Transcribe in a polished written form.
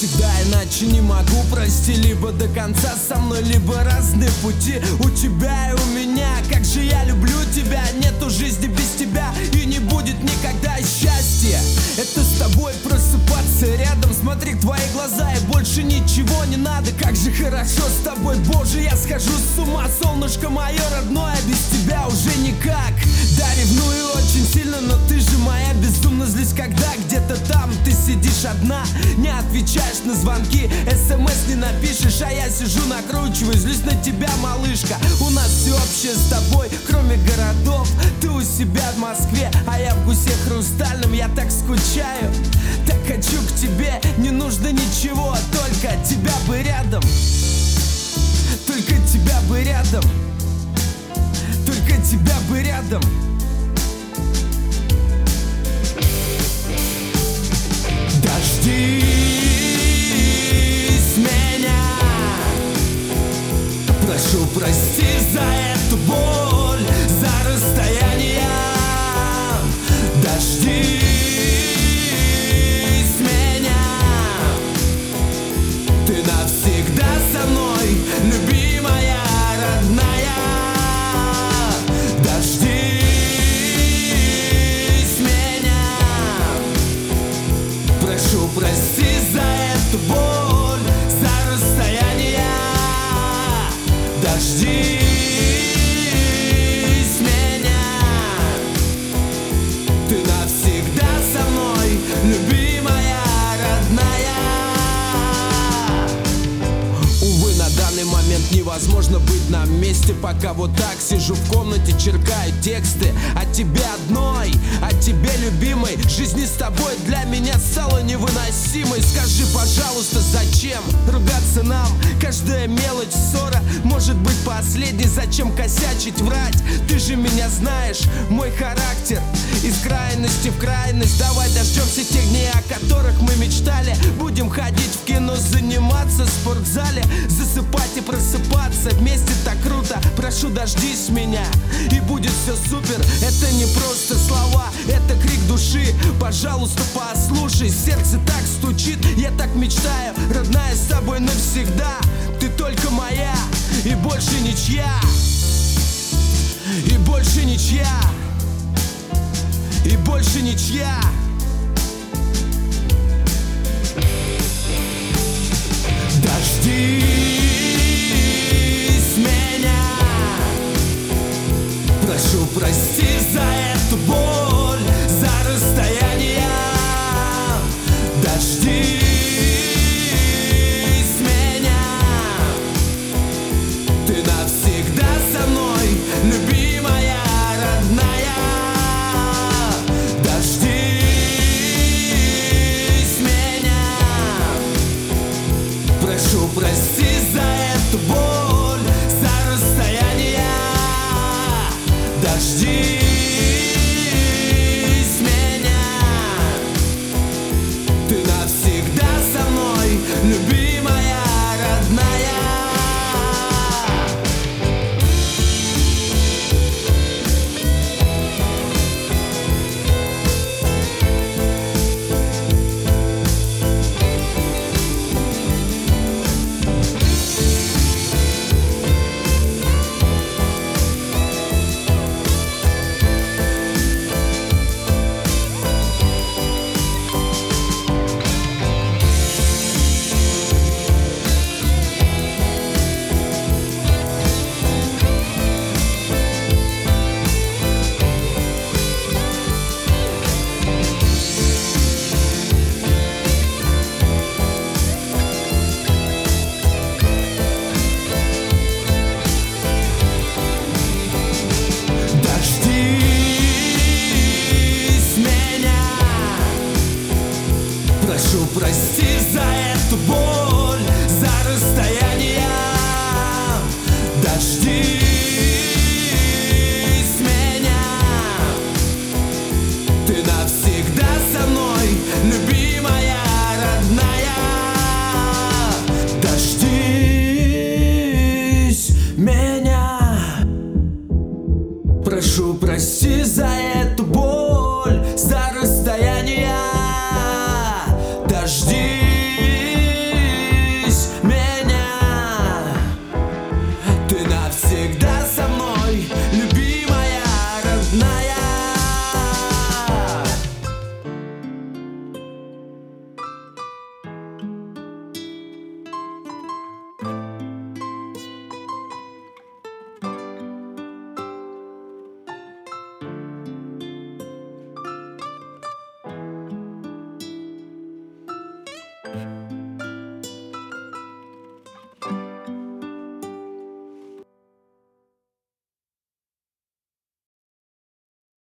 навсегда, иначе не могу. Прости, либо до конца со мной, либо разные пути. У тебя и у меня, как же я люблю тебя. Нету жизни без тебя и не будет никогда счастья. Это с тобой просыпаться рядом, смотри в твои глаза и больше ничего не надо. Как же хорошо с тобой, боже, я схожу с ума. Солнышко мое родное, без тебя уже никак. Да, ревную очень сильно, но ты же моя. Безумно злюсь, когда где-то там ты сидишь одна, не отвечаешь на звонки, смс не напишешь, а я сижу накручиваю, злюсь на тебя, малышка. У нас все общее с тобой, кроме городов. Ты у себя в Москве, а я в Гусе Хрустальном. Я так скучаю, так хочу к тебе. Не нужно ничего, только тебя бы рядом. Только тебя бы рядом. Только тебя бы рядом. Дождись меня, прошу, прости за эту боль, за расстояние. Дождись меня, ты навсегда со мной, любимая, родная. Дождись меня, прошу, прости за эту боль, за расстояние. Дождись меня, ты навсегда со мной, любимая, родная. Увы, на данный момент невозможно быть на месте, пока вот так сижу в комнате, черкаю тексты о тебе одной, о тебе, любимой. Жизнь с тобой для меня стала невыносимой. Скажи, пожалуйста, зачем ругаться нам? Каждая мелочь, ссора может быть последней. Зачем косячить, врать? Ты же меня знаешь, мой характер из крайности в крайность. Давай дождемся тех дней, о которых мы мечтали. Будем ходить в кино, заниматься в спортзале, засыпать и просыпаться вместе, так круто. Прошу, дождись меня, и будет все супер. Это не просто слова, это крик души. Пожалуйста, послушай, сердце так стучит. Я так мечтаю, родная, с тобой навсегда. Ты только моя, и больше ничья. И больше ничья. И больше ничья.